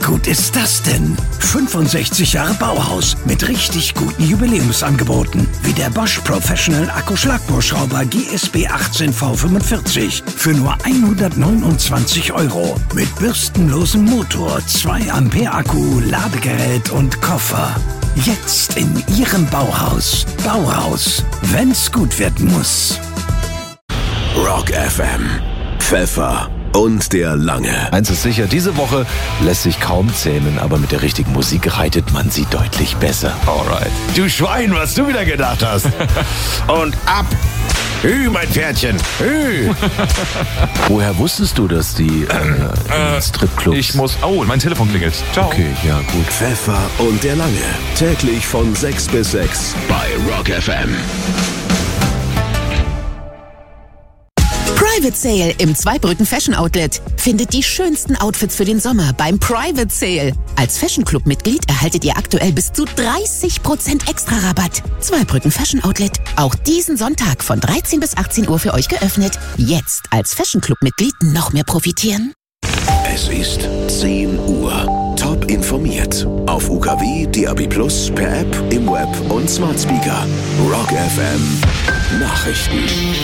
gut ist das denn? 65 Jahre Bauhaus mit richtig guten Jubiläumsangeboten. Wie der Bosch Professional Akkuschlagbohrschrauber GSB 18V45 für nur 129 €. Mit bürstenlosem Motor, 2 Ampere Akku, Ladegerät und Koffer. Jetzt in Ihrem Bauhaus. Bauhaus, wenn's gut werden muss. Rock FM. Pfeffer und der Lange. Eins ist sicher, diese Woche lässt sich kaum zähmen, aber mit der richtigen Musik reitet man sie deutlich besser. Alright. Du Schwein, was du wieder gedacht hast. Und ab. Hü, mein Pferdchen. Hü. Woher wusstest du, dass die Stripclubs... Ich muss... Oh, mein Telefon klingelt. Ciao. Okay, ja, gut. Pfeffer und der Lange. Täglich von 6 bis 6 bei Rock FM. Private Sale im Zweibrücken Fashion Outlet. Findet die schönsten Outfits für den Sommer beim Private Sale. Als Fashion Club Mitglied erhaltet ihr aktuell bis zu 30% extra Rabatt. Zweibrücken Fashion Outlet. Auch diesen Sonntag von 13 bis 18 Uhr für euch geöffnet. Jetzt als Fashion Club Mitglied noch mehr profitieren. Es ist 10 Uhr. Top informiert. Auf UKW, DAB+, per App, im Web und Smart Speaker. Rock FM. Nachrichten.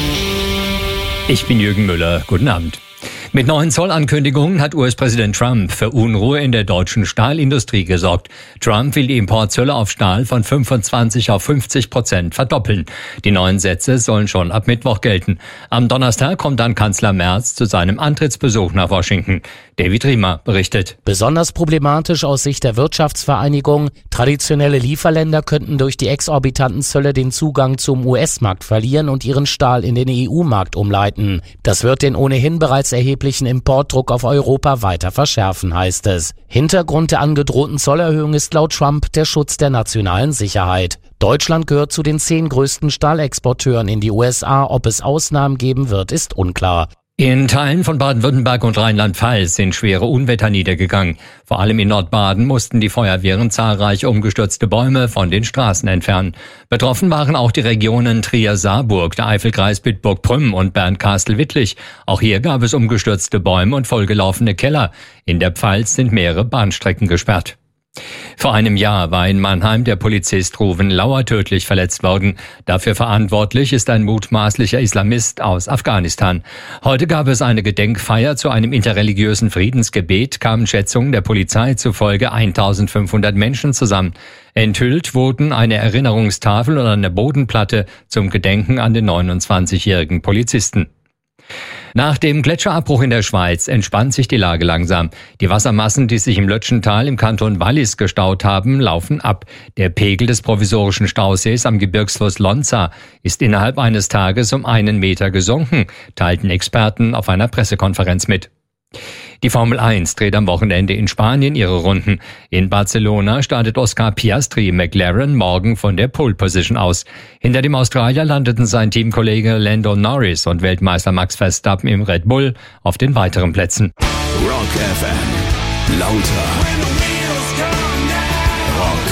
Ich bin Jürgen Müller. Guten Abend. Mit neuen Zollankündigungen hat US-Präsident Trump für Unruhe in der deutschen Stahlindustrie gesorgt. Trump will die Importzölle auf Stahl von 25 auf 50% verdoppeln. Die neuen Sätze sollen schon ab Mittwoch gelten. Am Donnerstag kommt dann Kanzler Merz zu seinem Antrittsbesuch nach Washington. David Riemer berichtet. Besonders problematisch aus Sicht der Wirtschaftsvereinigung. Traditionelle Lieferländer könnten durch die exorbitanten Zölle den Zugang zum US-Markt verlieren und ihren Stahl in den EU-Markt umleiten. Das wird den ohnehin bereits erheblichen Importdruck auf Europa weiter verschärfen, heißt es. Hintergrund der angedrohten Zollerhöhung ist laut Trump der Schutz der nationalen Sicherheit. Deutschland gehört zu den 10 größten Stahlexporteuren in die USA. Ob es Ausnahmen geben wird, ist unklar. In Teilen von Baden-Württemberg und Rheinland-Pfalz sind schwere Unwetter niedergegangen. Vor allem in Nordbaden mussten die Feuerwehren zahlreiche umgestürzte Bäume von den Straßen entfernen. Betroffen waren auch die Regionen Trier-Saarburg, der Eifelkreis Bitburg-Prüm und Bernkastel-Wittlich. Auch hier gab es umgestürzte Bäume und vollgelaufene Keller. In der Pfalz sind mehrere Bahnstrecken gesperrt. Vor einem Jahr war in Mannheim der Polizist Ruven Lauer tödlich verletzt worden. Dafür verantwortlich ist ein mutmaßlicher Islamist aus Afghanistan. Heute gab es eine Gedenkfeier zu einem interreligiösen Friedensgebet, kamen Schätzungen der Polizei zufolge 1500 Menschen zusammen. Enthüllt wurden eine Erinnerungstafel und eine Bodenplatte zum Gedenken an den 29-jährigen Polizisten. Nach dem Gletscherabbruch in der Schweiz entspannt sich die Lage langsam. Die Wassermassen, die sich im Lötschental im Kanton Wallis gestaut haben, laufen ab. Der Pegel des provisorischen Stausees am Gebirgsfluss Lonza ist innerhalb eines Tages um 1 Meter gesunken, teilten Experten auf einer Pressekonferenz mit. Die Formel 1 dreht am Wochenende in Spanien ihre Runden. In Barcelona startet Oscar Piastri McLaren morgen von der Pole Position aus. Hinter dem Australier landeten sein Teamkollege Lando Norris und Weltmeister Max Verstappen im Red Bull auf den weiteren Plätzen. Rock FM. Lauter. Rock.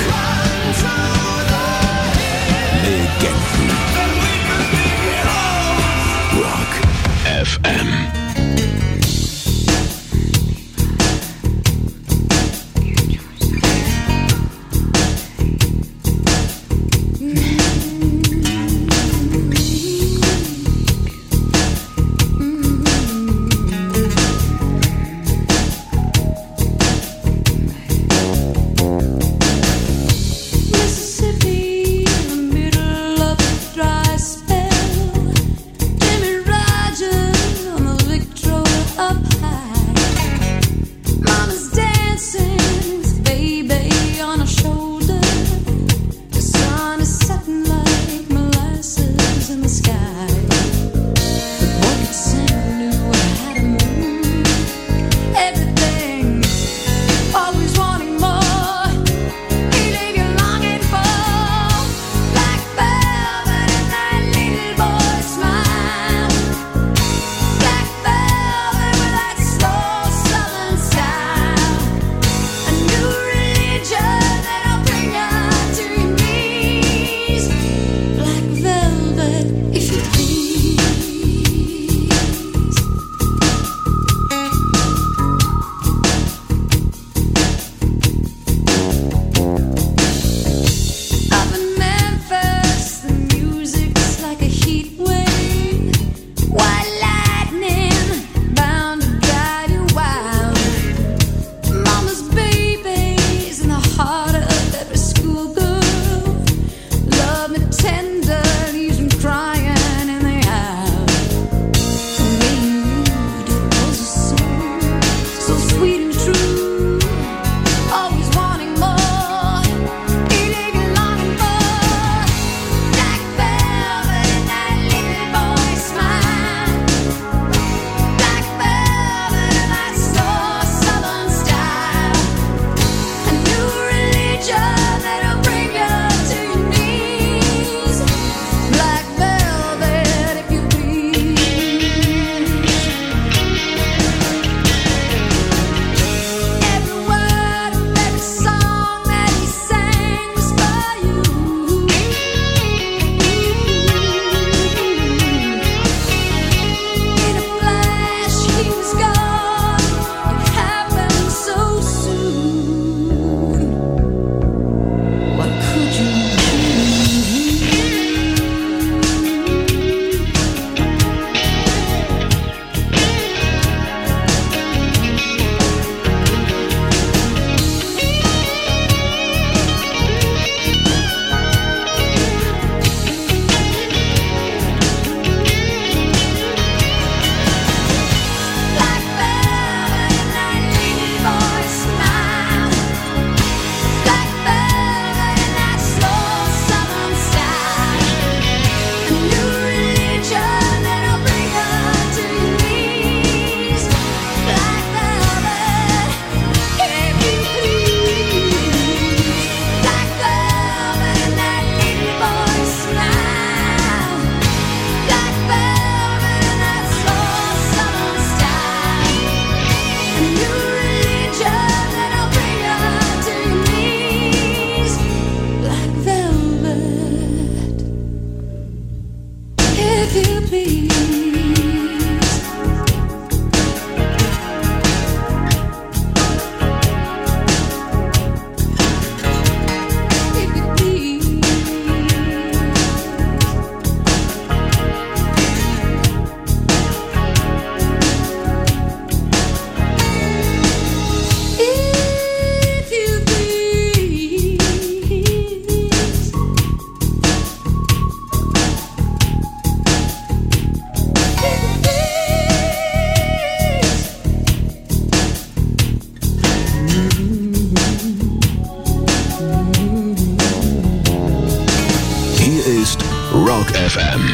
Legenden. Rock FM. Rock FM.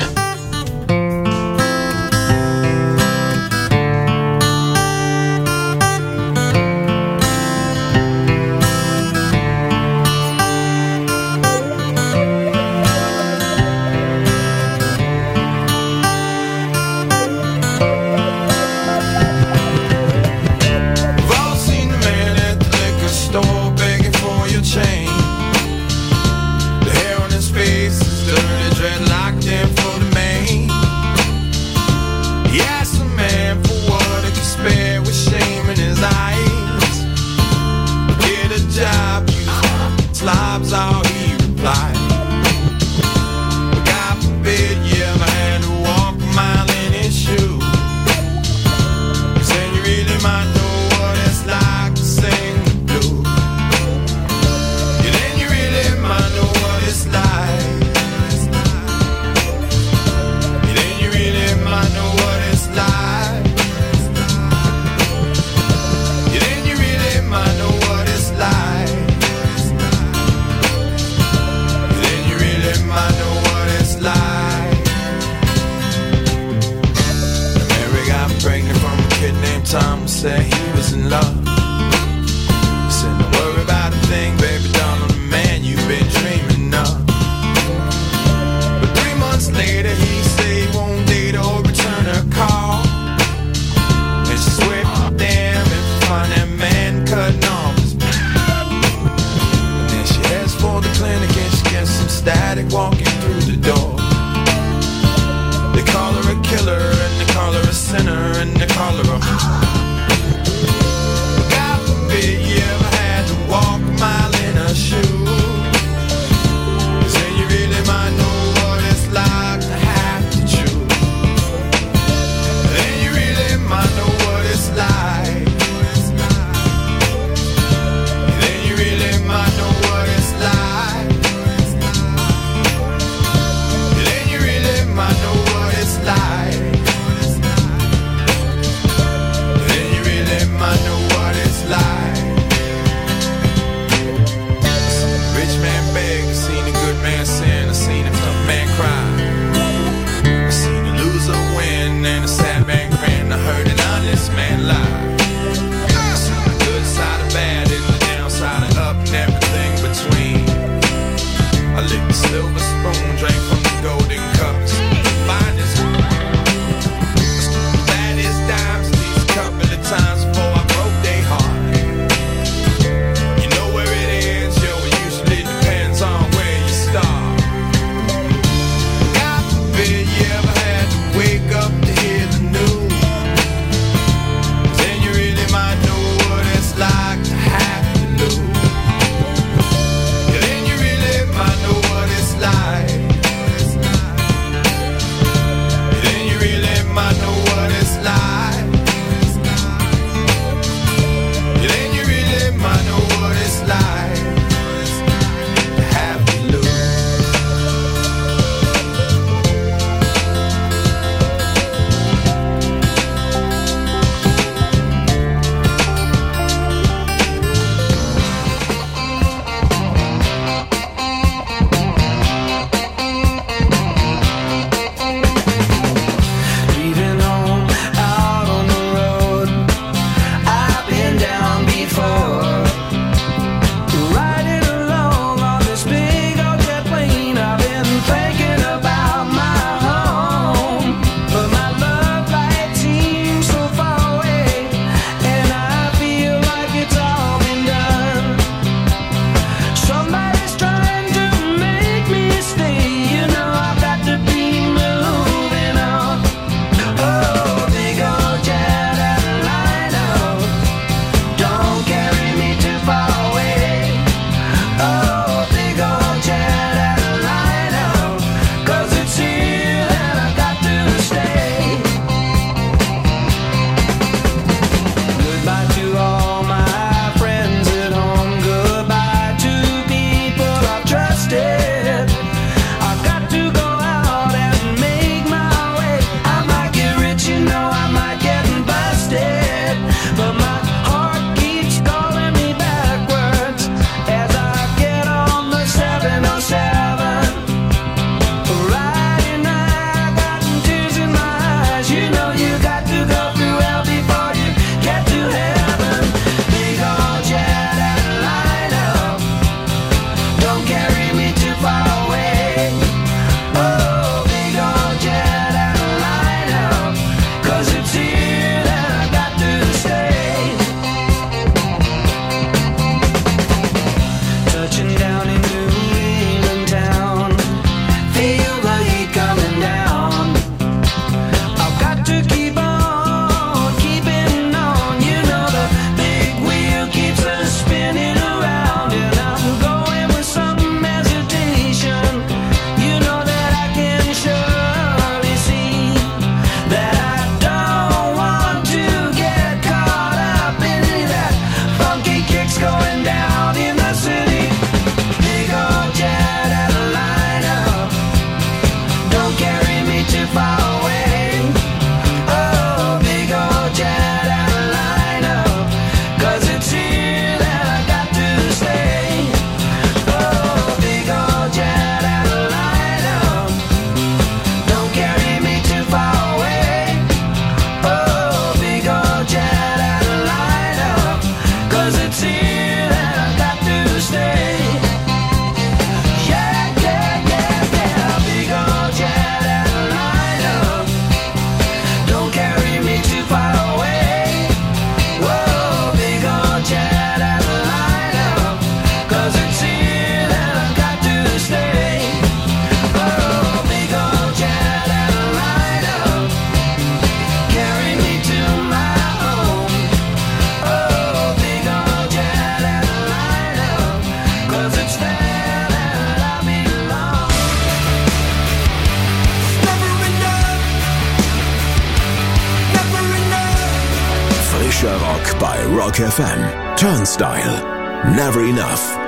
Frischer Rock bei Rock FM. Turnstile. Never enough.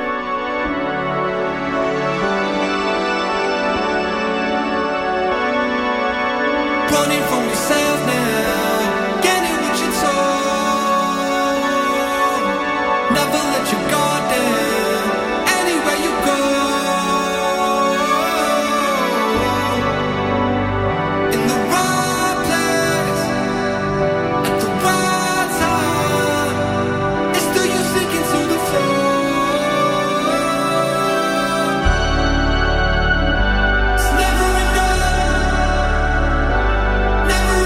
Running from yourself now, getting what you told. Never let your guard down, anywhere you go. In the right place, at the right time. It's still you sinking to the floor. It's never enough. Never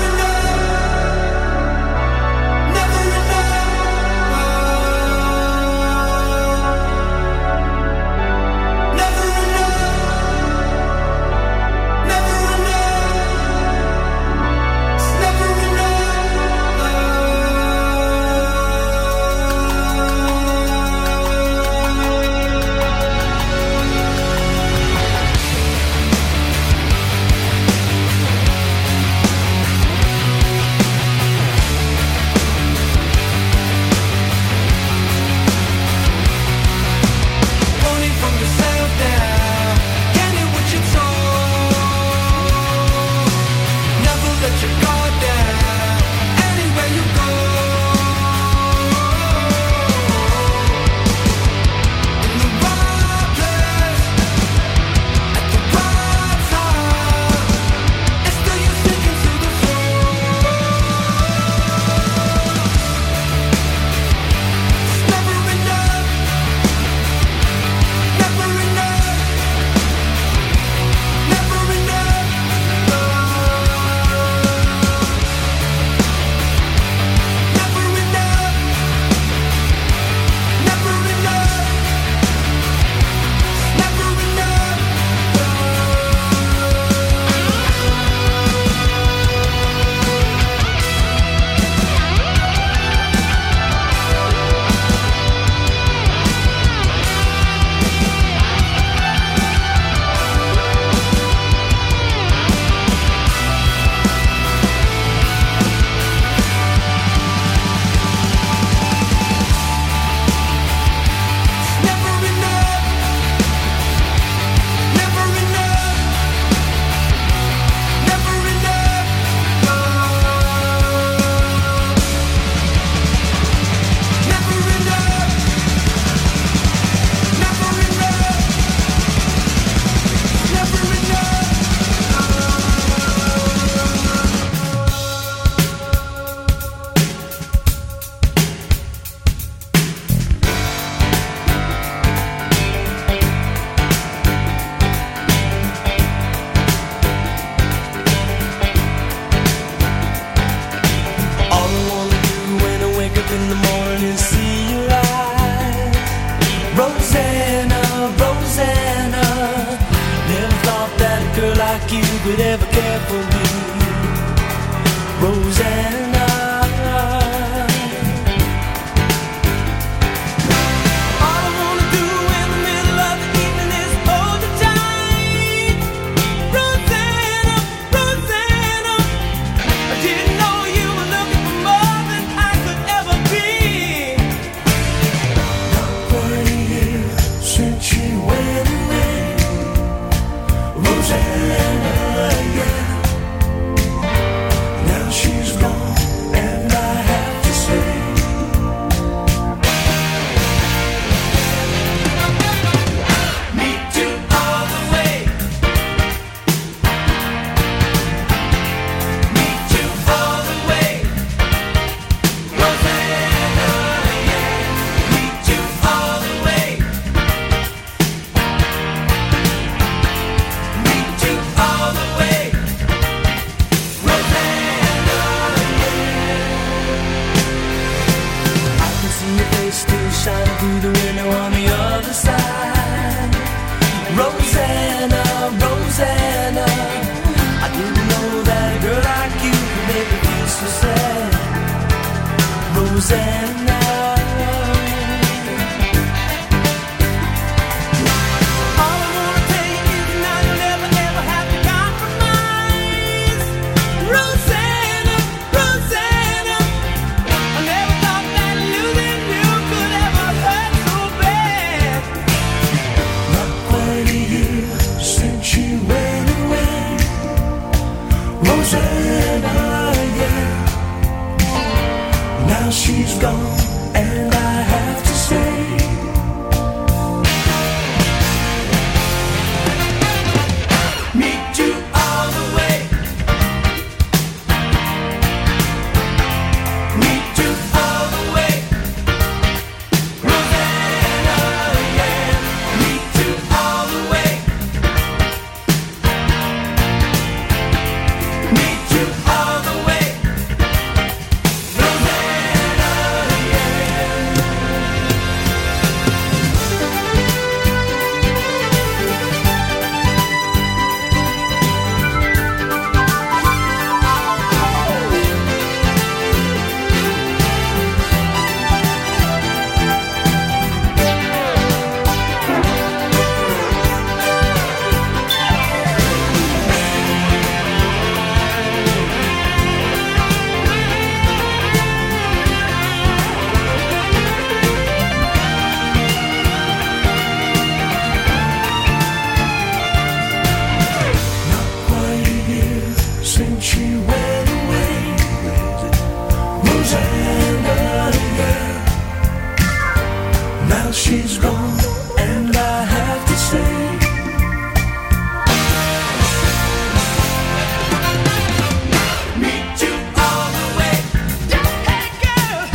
would ever care for me, Rosanna. All I wanna do in the middle of the evening is hold you tight, Rosanna, Rosanna. I didn't know you were looking for more than I could ever be. Not quite a year since she went away, Rosanna. I never gone, and I have to say, meet you all the way. Meet you all the way. Rosanna, yeah. Meet you all the way. Meet you all the way. Rosanna, quite a year since she went away. Rosanna, yeah. Now she's gone, and I have to say, meet you all the way. Hey girl,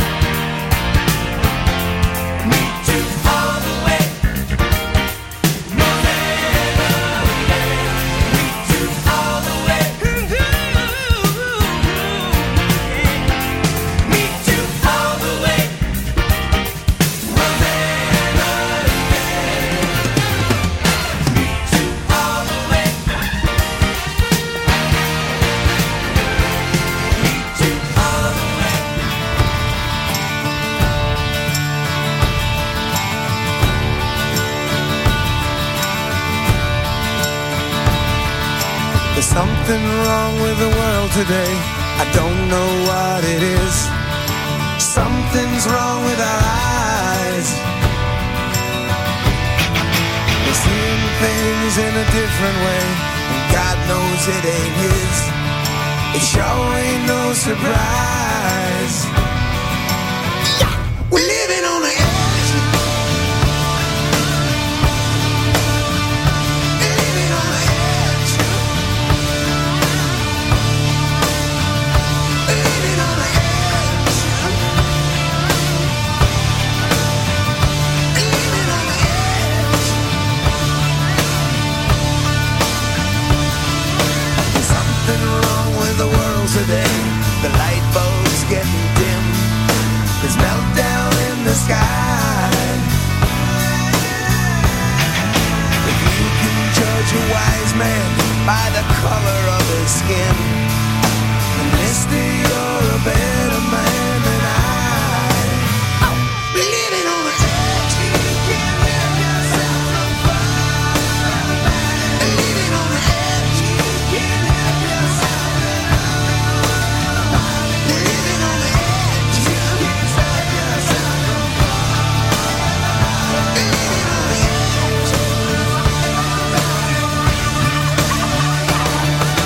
meet you all the way. Rosanna, meet you all the way. Meet you all the way. Rosanna, meet you all the way. Meet you all the way. There's something wrong with the world today. I don't know what it is. Something's wrong with our eyes. We're seeing things in a different way, and God knows it ain't His. It sure ain't no surprise. We're living on the edge. Living on the edge. Living on the edge. Living on the edge. There's something wrong with the world today. The light bulb's getting dim. There's meltdown in the sky. If you can judge a wise man by the color of his skin, then mister, you're a better man than I. Living on the edge. You can't let yourself on fire. Living on the edge. You can't let yourself living on the edge. You can't set yourself on fire. Living on the edge.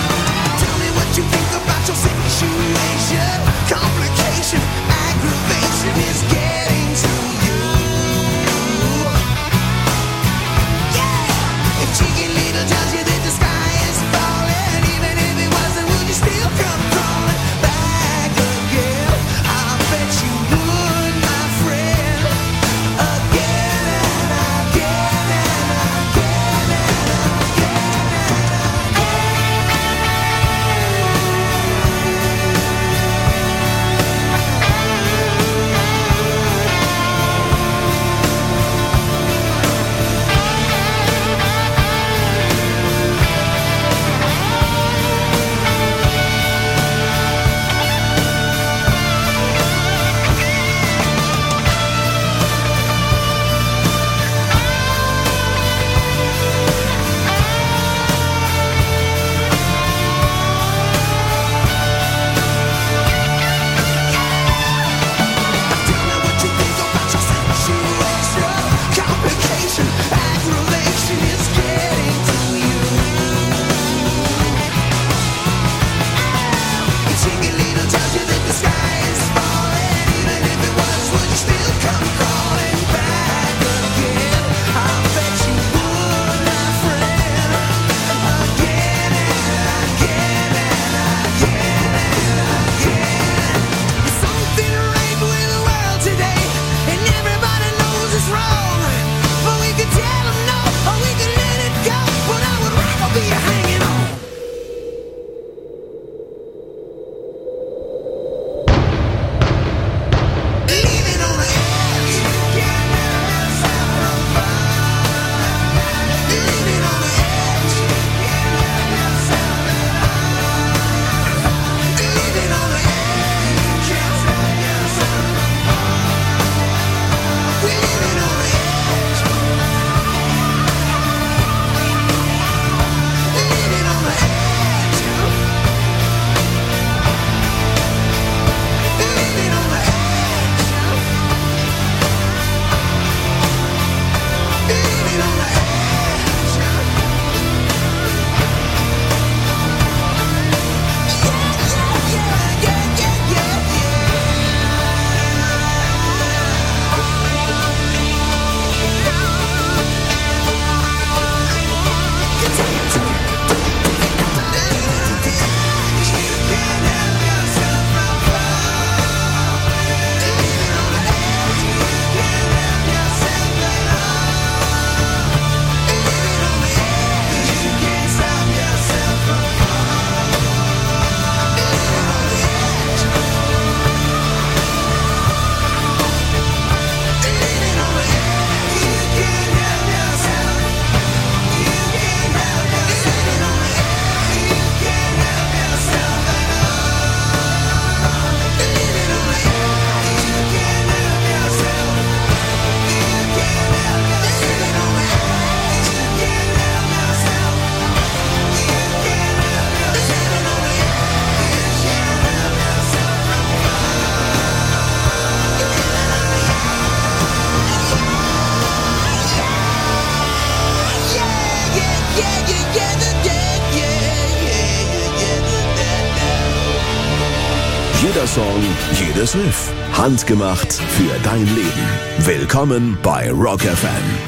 Jeder Song, jedes Riff. Handgemacht für dein Leben. Willkommen bei Rock FM.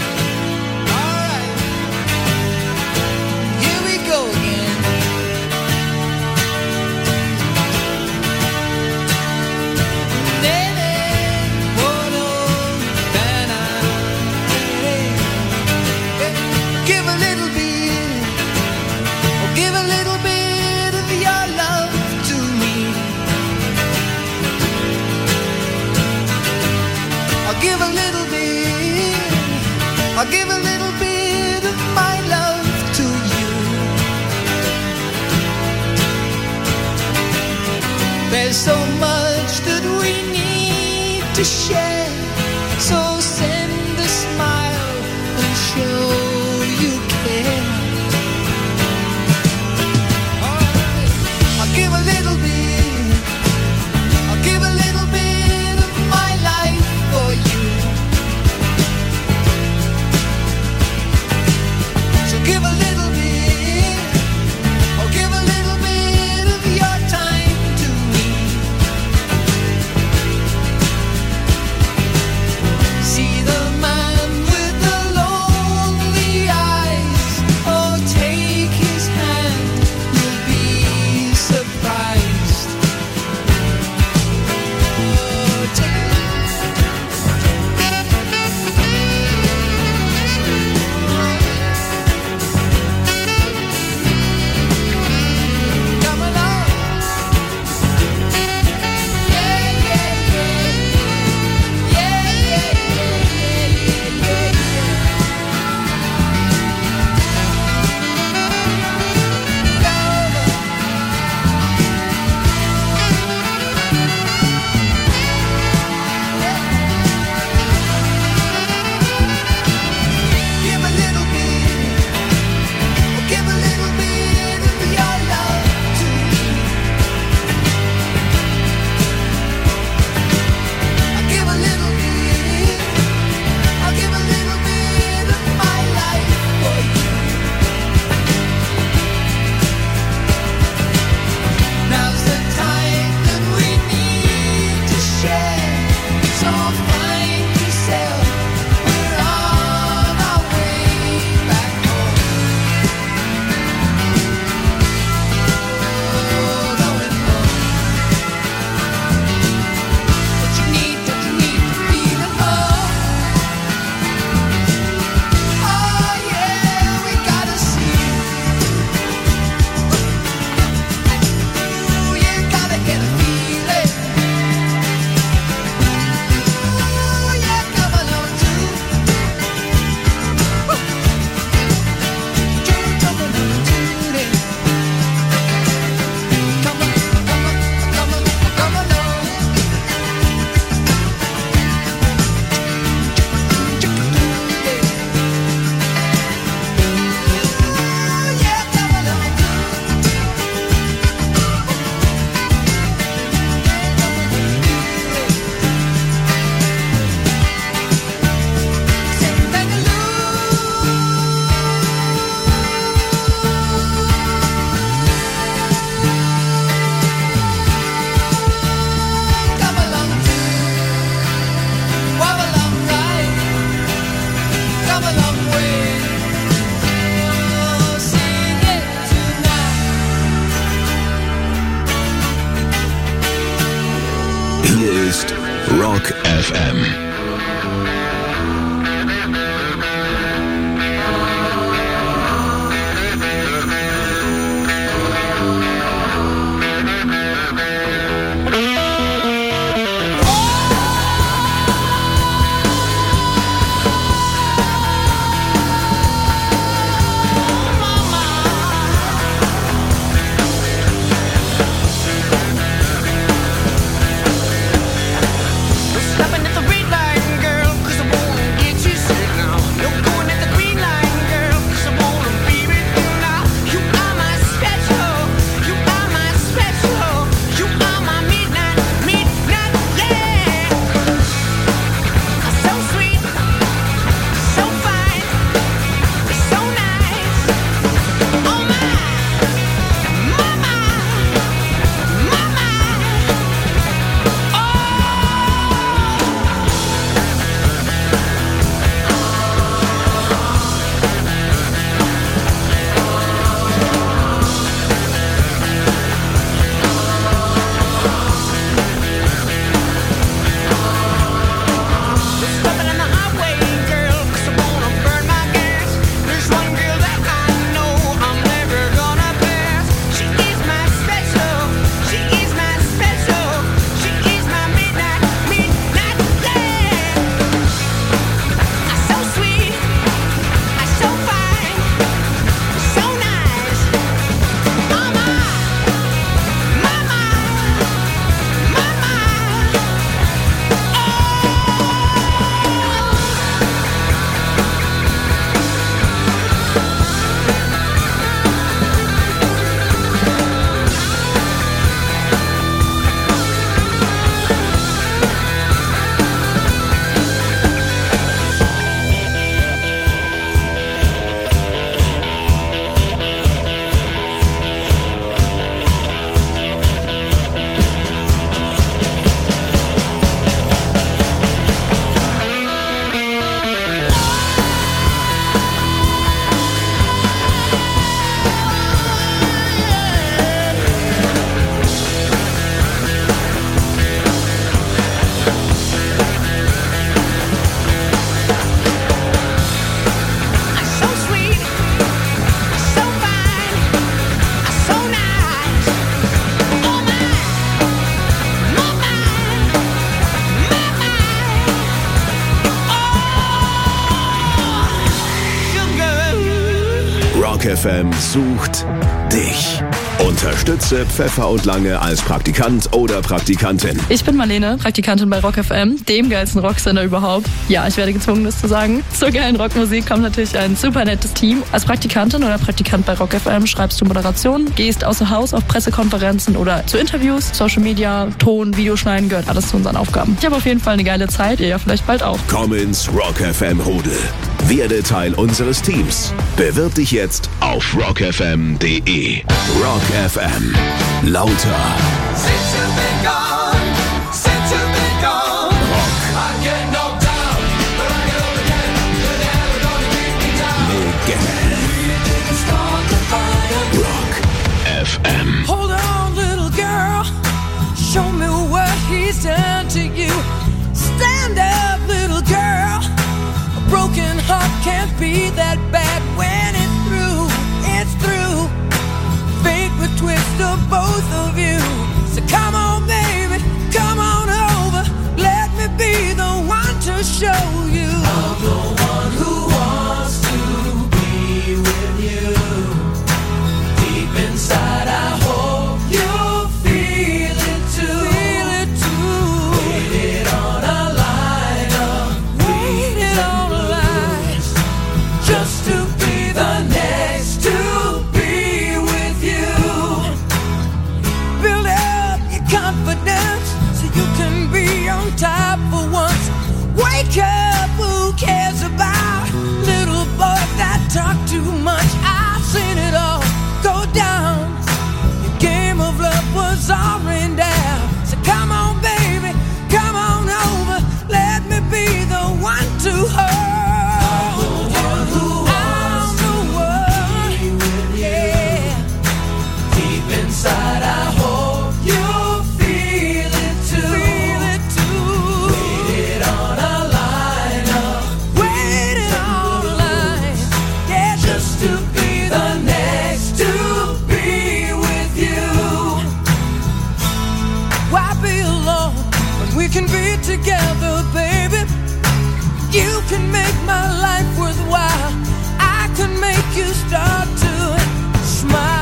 Here we go again. Give a little bit, oh, give a little bit of your love to me. I'll give a little bit, I'll give a little bit of my love to you. There's so much that we need to share, so send a smile and show you care. Alright, I'll give a little bit, I'll give a little bit of my life for you. So give a little bit, or give a little bit of your time to me. See the man with the lonely eyes, oh take his hand, you'll be surprised. Oh, take come along. Yeah, yeah, yeah. Yeah, yeah, yeah, give a little bit, give a little bit of your love to me. I'll give a little bit, I'll give a little bit of my life for you. Now's the time that we need to share, so find yourself, we're on our way back home. Oh, going home. Don't you need to feel at home? Oh yeah, we gotta see. Ooh, you gotta get a feeling. Ooh, yeah, come along too. Woo. Come along too then. Come on, come on, come on, come along. Ooh, yeah, come along Sing come along too. Walk along right. Come a long way. Oh, sing it tonight. Hier ist Rock FM. Stopping at the red light. FM sucht dich. Unterstütze Pfeffer und Lange als Praktikant oder Praktikantin. Ich bin Marlene, Praktikantin bei Rock FM, dem geilsten Rocksender überhaupt. Ja, ich werde gezwungen, das zu sagen. Zur geilen Rockmusik kommt natürlich ein super nettes Team. Als Praktikantin oder Praktikant bei Rock FM schreibst du Moderation, gehst außer Haus auf Pressekonferenzen oder zu Interviews, Social Media, Ton, Videoschneiden, gehört alles zu unseren Aufgaben. Ich habe auf jeden Fall eine geile Zeit, ihr ja vielleicht bald auch. Komm ins Rock FM Rudel. Werde Teil unseres Teams. Bewirb dich jetzt auf rockfm.de. Rock FM. Lauter. Since you've been gone, since you've been gone, I get knocked down, but I get up again. You're never gonna keep me down. Legende. We didn't start the fire. Rock FM. Hold on, little girl. Show me what he's done to you. Stand up, little girl. A broken heart can't be that bad when it's through. It's through. Fate would twist of both of you. So come on, baby, come on over. Let me be the one to show you. I'm the one who wants to be with you. Deep inside, I hope you feel it too. Feel it too. Waited on a line of Waited on a line. just to be the next to be with you. Build up your confidence so you can be on top for once. Wake up, who cares about little boys that talk too much? I've seen it all go down. Your game of love was all rained down. So come on, baby, come on over. Let me be the one to hold you. I'm the one, yeah. Deep inside, I hope you feel it too. Feel it too. Waited on a line of Waiting on a line, yeah, just to be the next to be with you. why be alone when we can be together, baby? You can make my life worthwhile. I can make you start to smile.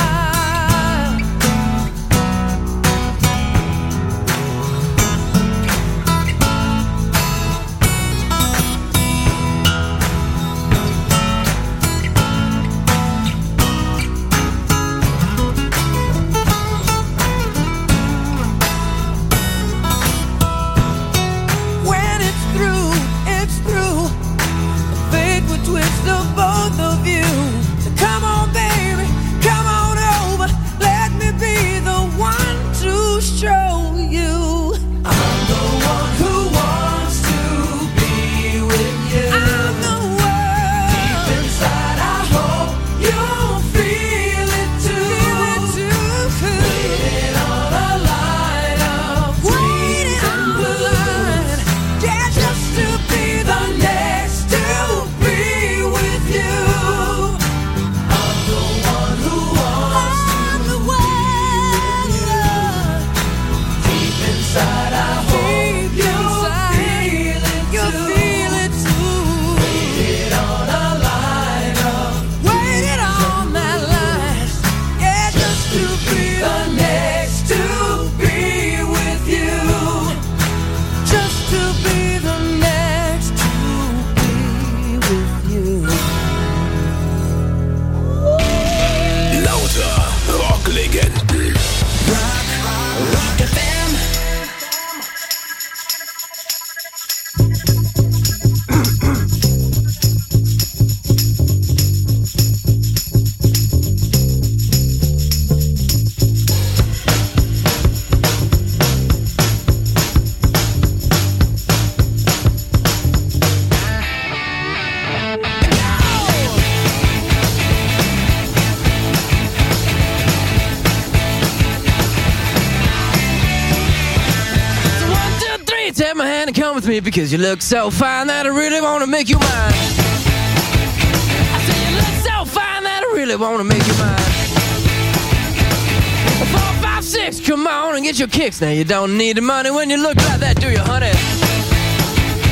When it's through, it's through. Fate would twist of both of you. So come on, baby, come on over. Let me be the one to show you. I'm the one who wants to be with you. I'm the one. Deep inside, I hope you feel it too. Waited on a line of Waiting dreams and on the line, blues. yeah, Just to be the next to be with you. I'm the one who wants I'm the one. deep inside. I hope you feel it You too. feel it too. Waited on a line of Waited on that line, yeah, just to be the next to be with you. just to be the next to be with you. Lauter Rocklegenden. Rock FM. So 1, 2, 3, take my hand and come with me because you look so fine that I really want to make you mine. I say you look so fine that I really want to make you mine. 4, 5, 6, come on and get your kicks. Now you don't need the money when you look like that, do you, honey?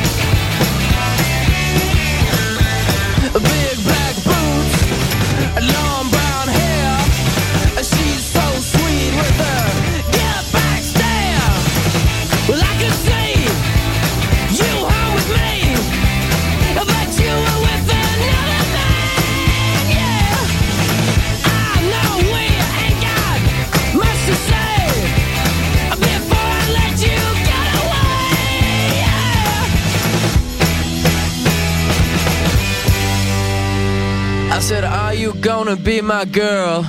Big black boots, said, are you gonna be my girl?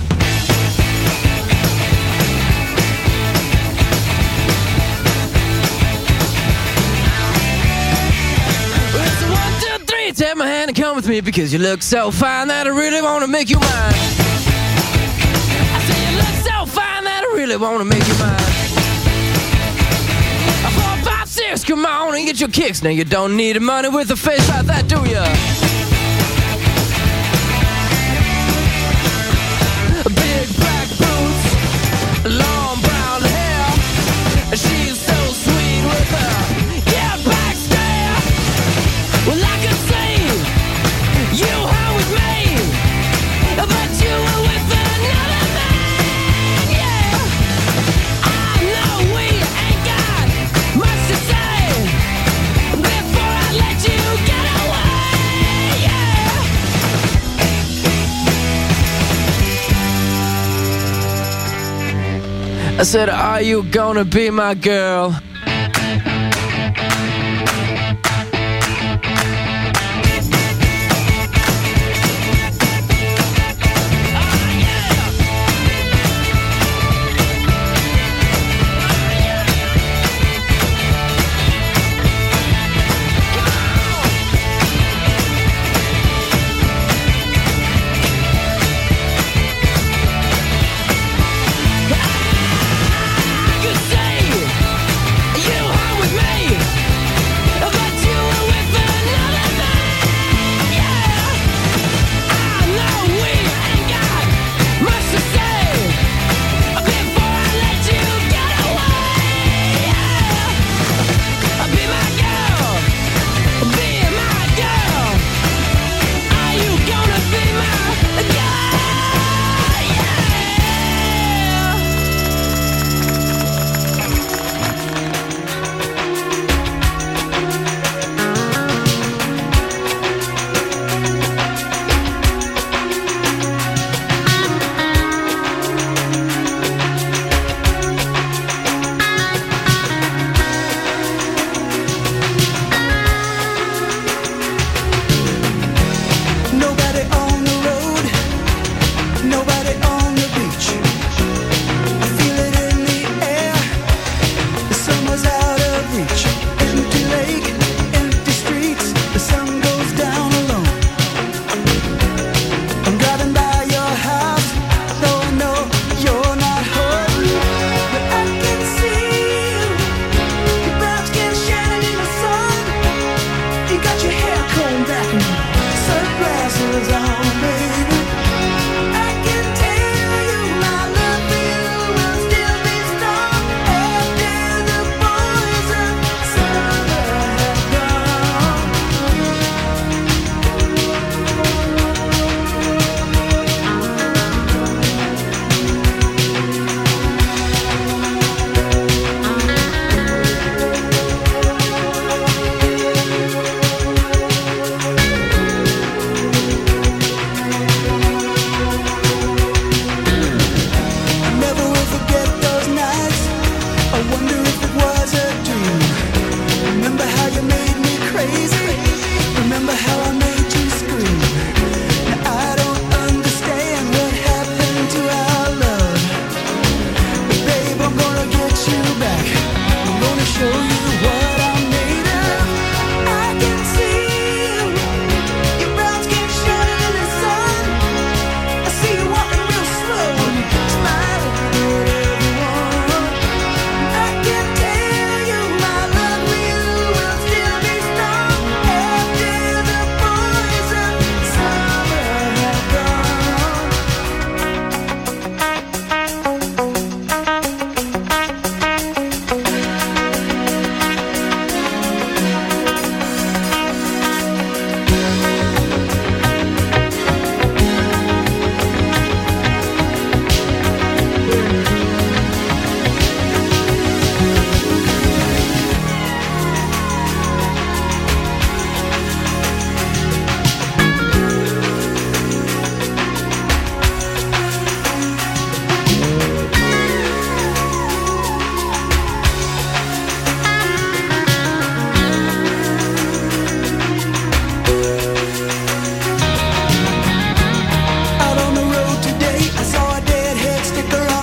It's 1, 2, 3, take my hand and come with me because you look so fine that I really wanna make you mine. I say you look so fine that I really wanna make you mine. 4, 5, 6, come on and get your kicks. Now you don't need money with a face like that, do ya? Big black boots, long brown hair. She's so sweet with her get back stare. Well, I could see you hung with me, but you were with another man. Yeah, I know we ain't got much to say before I let you get away. Yeah. I said, are you gonna be my girl?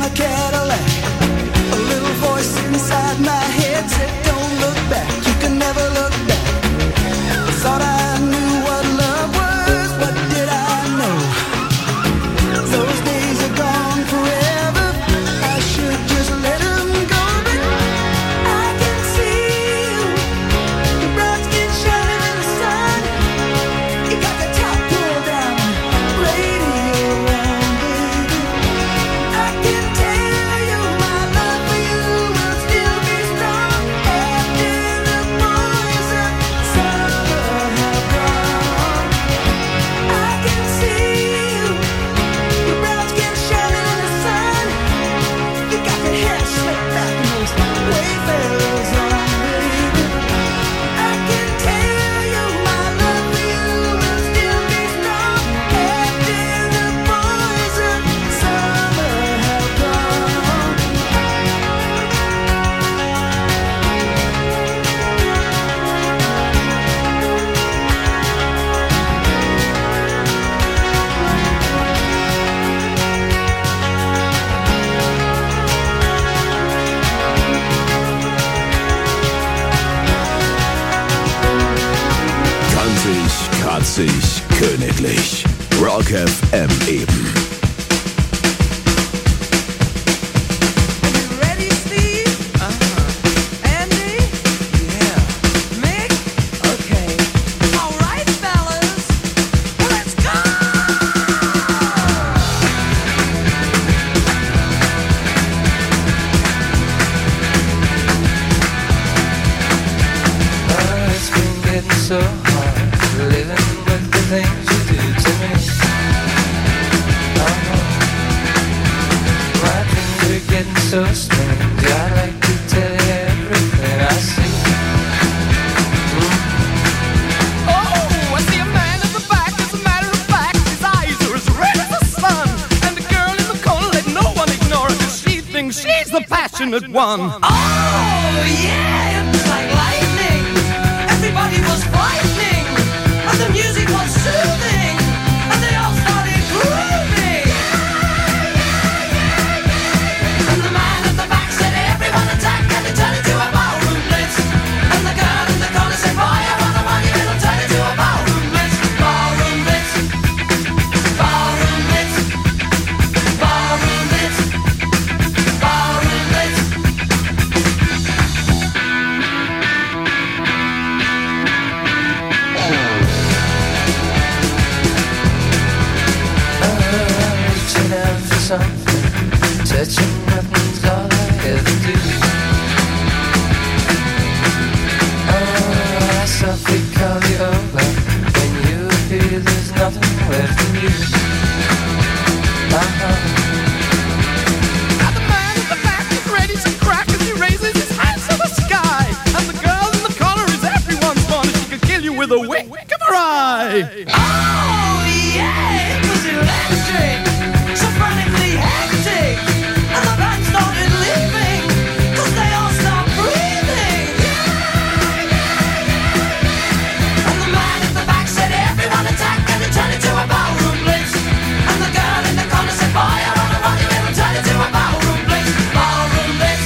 a Cadillac. A little voice inside my head said, don't look back, you can never look back. I thought I knew what love was, what did I know? Those days are gone forever, I should just let them go. But I can see you, your brown skin shining in the sun. You got the top pulled down, radio on, baby. I can tell you my love for you will still be strong after the boys of summer have gone. I can see you, your brown skin shining in the sun. You got your hair slicked back and those wayfarers on, baby. I can tell you my love for you will still be strong after the boys of summer have gone. Kantig, kratzig, königlich. Rock FM eben. Ready, Steve? Andy? Yeah. Mick? Okay. All right, fellas. Let's go! It's been getting so hard living with the things you do to me. My things are getting so strange. I'd like to tell you everything I see. Oh, I see a man in the back. As a matter of fact, his eyes are as red as the sun. And the girl in the corner, let no one ignore her, 'cause she thinks she's the passionate one. Oh, yeah, it was like lightning. Everybody was frightening, and the music was soothing, and they all started grooving. And the man at the back said, everyone attack, and it turned into a ballroom blitz. And the girl in the corner said, boy, I want the one, it'll turn into a ballroom blitz. Ballroom blitz. Ballroom blitz. Ballroom blitz. Ballroom blitz. Reaching out for something, touching nothing's all I ever do. I softly call you over when you feel there's nothing left in you. And the man at the back is ready to crack as he raises his hands to the sky. And the girl in the corner is everyone's fun. She could kill you with a wink of her eye. Oh, yeah, it was electric, so frantically hectic. And the band started leaving, 'cause they all stopped breathing. And the man at the back said, everyone attack, and it turned into a ballroom blitz. And the girl in the corner said, boy, I want to run you, it'll turn into a ballroom blitz. Ballroom blitz.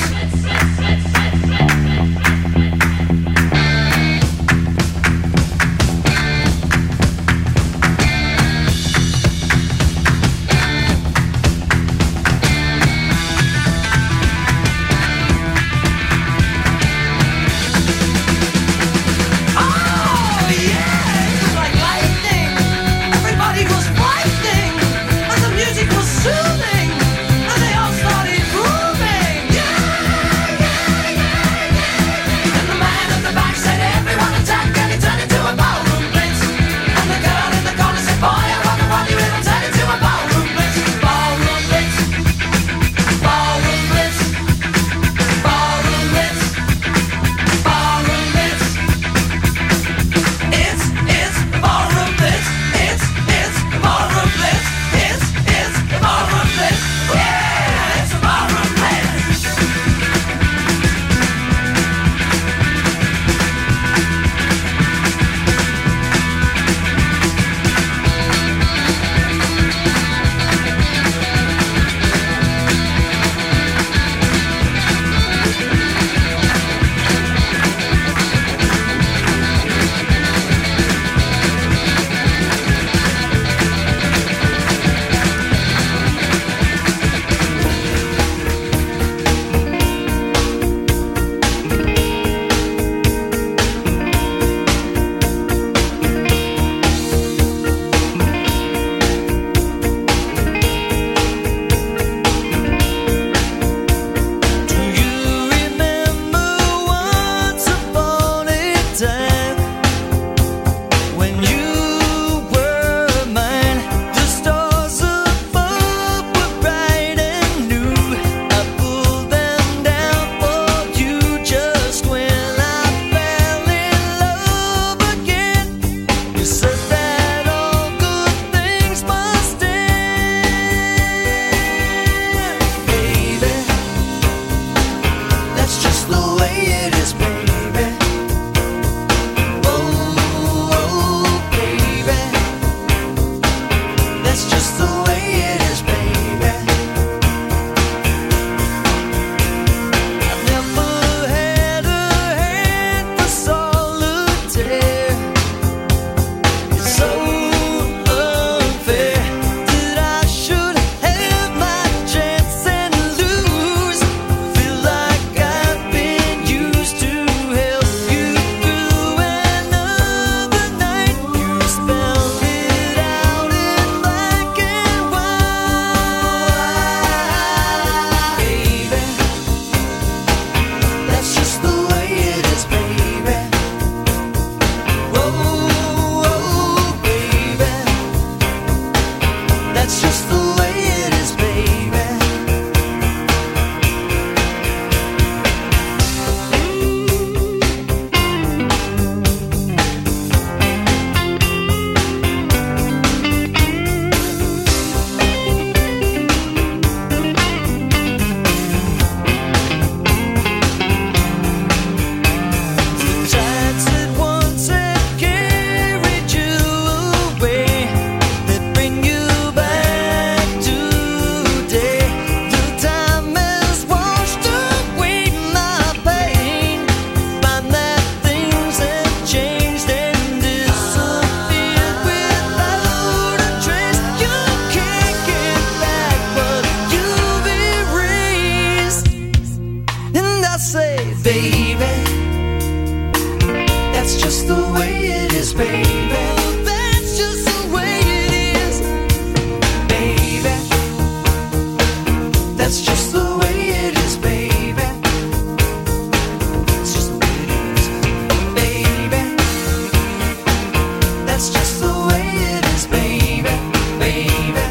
say, baby, that's just the way it is, baby. That's just the way it is, baby. That's just the way it is, baby. It's just the way it is, baby. That's just the way it is, baby, baby.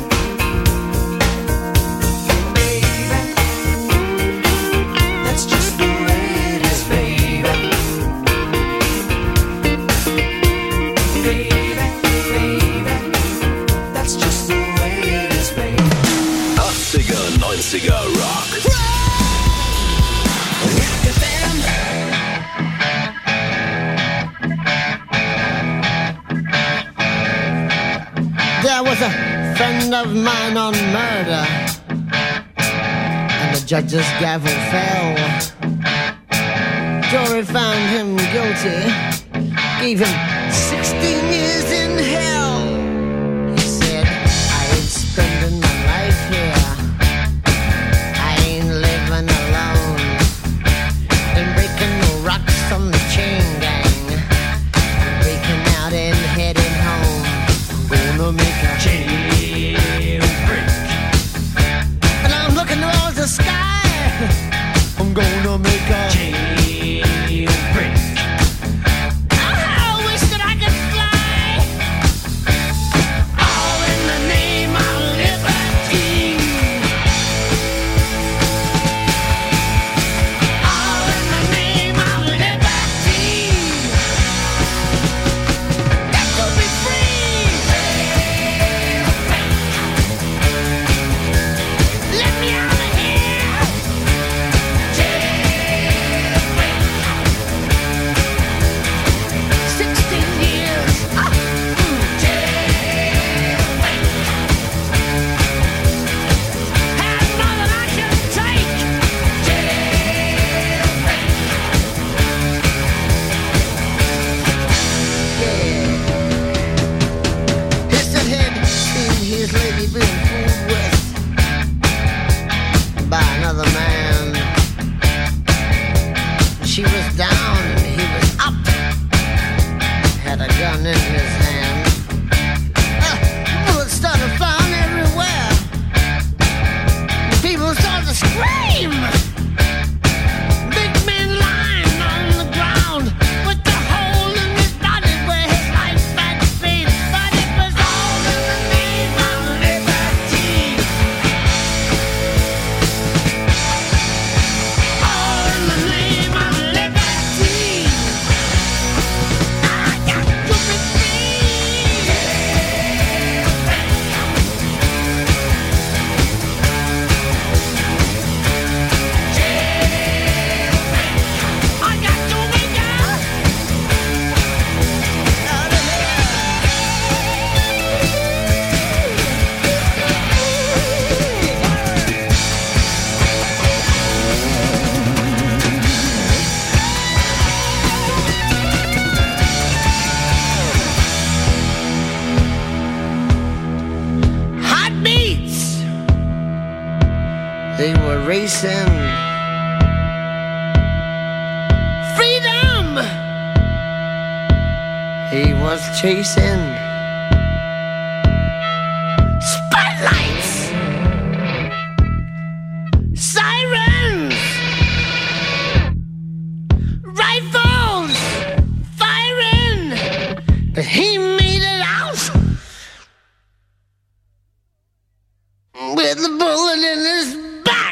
That's just the way it is, baby. Baby, baby. That's just the way it is, baby. 80er, 90er Rock. There was a friend of mine on murder, and the judge's gavel fell. Jury found him guilty, gave him 16 years in hell. He said, I ain't spending my life here, I ain't living alone, ain't breaking no rocks from the chain gang, I'm breaking out and heading home. I'm gonna make a jailbreak, and I'm looking towards the sky. I'm gonna make a jailbreak. I wish that I could fly, all in the name of liberty, all in the name of liberty. That could be free. Let me out of here. Jailbreak. 16 years. Jailbreak. Had more than I can take. Jailbreak. Yeah. Mr. Head seen his lady being fooled with by another man. She was down and he was up, had a gun in his hand. Bullets started flying everywhere. People started to scream. Big man lying on the ground with the hole in his body where his life had been. But it was all in the name of liberty. All in the name of liberty. I got to be free. I got to wake up out of here. Hot beats. They were racing. Freedom. He was chasing. Spotlights. Sirens. Rifles. Firing. But he made it out with a bullet in his back.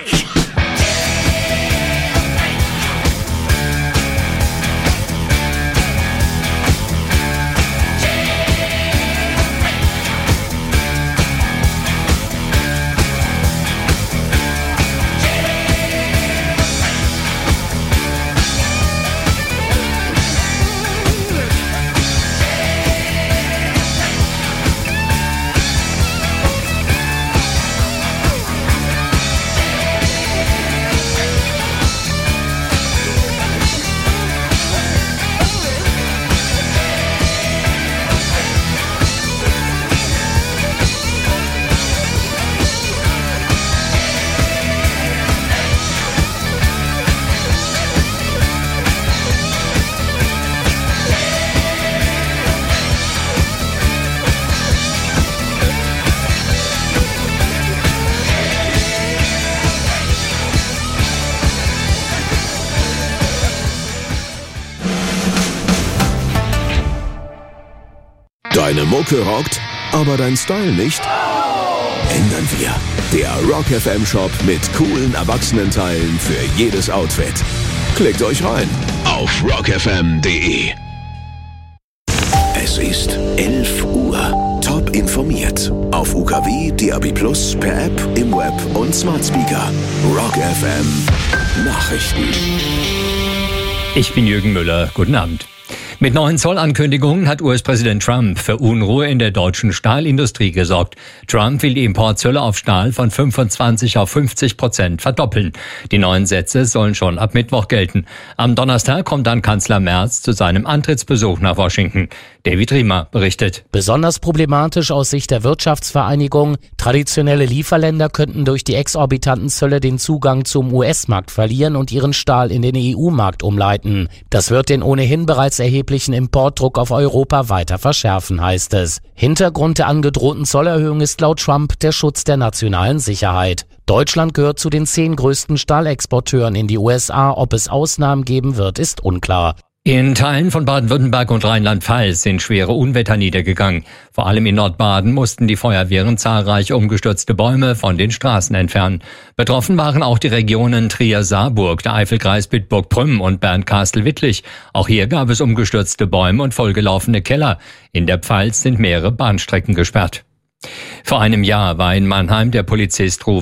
Deine Mucke rockt, aber dein Style nicht? Ändern wir. Der Rock FM Shop mit coolen Erwachsenenteilen für jedes Outfit. Klickt euch rein auf rockfm.de. Es ist 11 Uhr. Top informiert. Auf UKW, DAB+, per App, im Web und Smart Speaker. Rock FM Nachrichten. Ich bin Jürgen Müller. Guten Abend. Mit neuen Zollankündigungen hat US-Präsident Trump für Unruhe in der deutschen Stahlindustrie gesorgt. Trump will die Importzölle auf Stahl von 25 auf 50% verdoppeln. Die neuen Sätze sollen schon ab Mittwoch gelten. Am Donnerstag kommt dann Kanzler Merz zu seinem Antrittsbesuch nach Washington. David Riemer berichtet. Besonders problematisch aus Sicht der Wirtschaftsvereinigung: traditionelle Lieferländer könnten durch die exorbitanten Zölle den Zugang zum US-Markt verlieren und ihren Stahl in den EU-Markt umleiten. Das wird den ohnehin bereits erheblichen Importdruck auf Europa weiter verschärfen, heißt es. Hintergrund der angedrohten Zollerhöhung ist laut Trump der Schutz der nationalen Sicherheit. Deutschland gehört zu den 10 größten Stahlexporteuren in die USA. Ob es Ausnahmen geben wird, ist unklar. In Teilen von Baden-Württemberg und Rheinland-Pfalz sind schwere Unwetter niedergegangen. Vor allem in Nordbaden mussten die Feuerwehren zahlreich umgestürzte Bäume von den Straßen entfernen. Betroffen waren auch die Regionen Trier-Saarburg, der Eifelkreis Bitburg-Prüm und Bernkastel-Wittlich. Auch hier gab es umgestürzte Bäume und vollgelaufene Keller. In der Pfalz sind mehrere Bahnstrecken gesperrt. Vor einem Jahr war in Mannheim der Polizist Ruf